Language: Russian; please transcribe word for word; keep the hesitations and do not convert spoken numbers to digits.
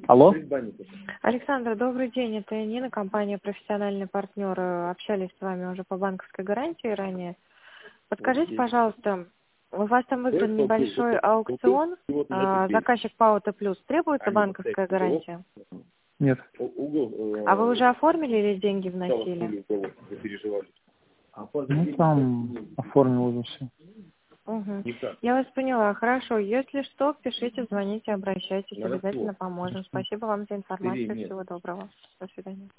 Алло? Александр, добрый день. Это Нина, компания «Профессиональный партнер». Общались с вами уже по банковской гарантии ранее. Подскажите, пожалуйста, у вас там выигран небольшой аукцион, а, заказчик ПАО Т плюс. Требуется банковская гарантия? Нет. А вы уже оформили или деньги вносили? Ну, там оформил уже все. Угу. Я вас поняла. Хорошо. Если что, пишите, звоните, обращайтесь. Обязательно поможем. Спасибо вам за информацию. Всего доброго. До свидания.